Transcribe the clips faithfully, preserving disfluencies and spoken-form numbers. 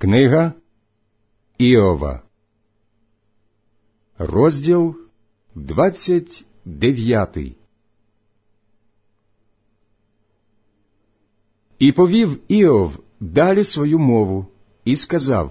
Книга Іова, розділ двадцять дев'ятий. І повів Іов далі свою мову і сказав: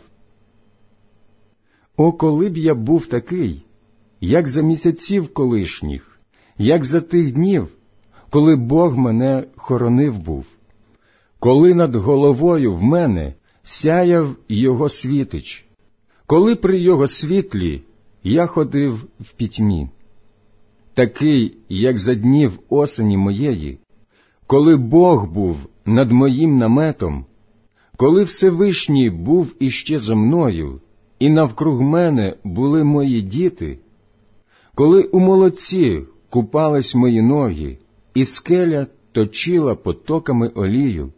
«О, коли б я був такий, як за місяців колишніх, як за тих днів, коли Бог мене хоронив був, коли над головою в мене сяяв його світич, коли при його світлі я ходив в пітьмі, такий, як за днів осені моєї, коли Бог був над моїм наметом, коли Всевишній був іще за мною, і навкруг мене були мої діти, коли у молоці купались мої ноги, і скеля точила потоками олію.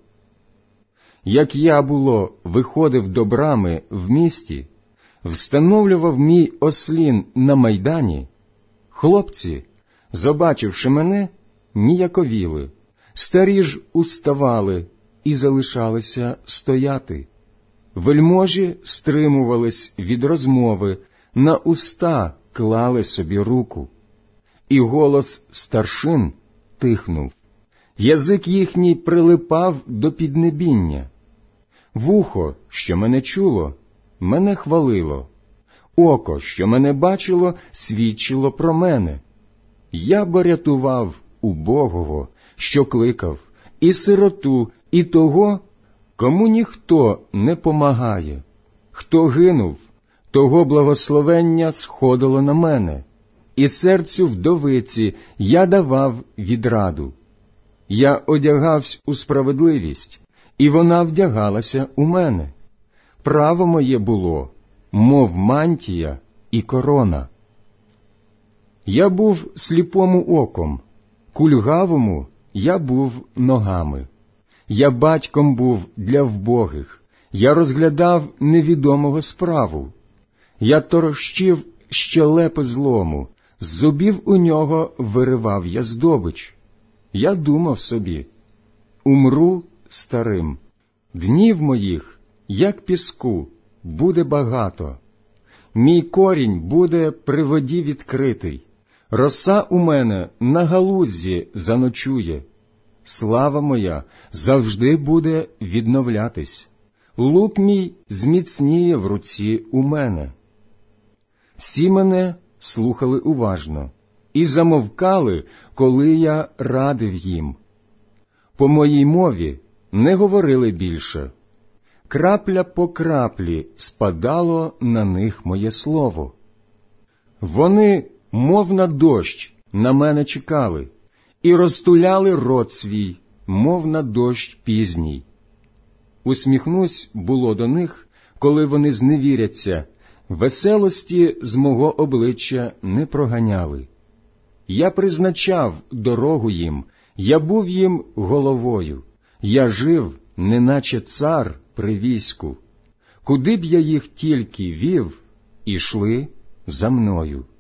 Як я, було, виходив до брами в місті, встановлював мій ослін на майдані, хлопці, побачивши мене, ніяковіли, старі ж уставали і залишалися стояти. Вельможі стримувались від розмови, на уста клали собі руку. І голос старшин тихнув, язик їхній прилипав до піднебіння. Вухо, що мене чуло, мене хвалило, око, що мене бачило, свідчило про мене. Я бо рятував убогого, що кликав, і сироту, і того, кому ніхто не помагає. Хто гинув, того благословення сходило на мене, і серцю вдовиці я давав відраду. Я одягався у справедливість, і вона вдягалася у мене. Право моє було, мов мантія і корона. Я був сліпому оком, кульгавому я був ногами. Я батьком був для вбогих, я розглядав невідомого справу. Я торощив щелепи злому, з зубів у нього виривав я здобич. Я думав собі: умру старим, днів моїх, як піску, буде багато. Мій корінь буде при воді відкритий, роса у мене на галуззі заночує. Слава моя завжди буде відновлятись, лук мій зміцніє в руці у мене. Всі мене слухали уважно і замовкали, коли я радив їм. По моїй мові не говорили більше. Крапля по краплі спадало на них моє слово. Вони, мов на дощ, на мене чекали, і розтуляли рот свій, мов на дощ пізній. Усміхнусь було до них, коли вони зневіряться, веселості з мого обличчя не проганяли. Я призначав дорогу їм, я був їм головою, я жив, неначе цар при війську. Куди б я їх тільки вів, ішли за мною.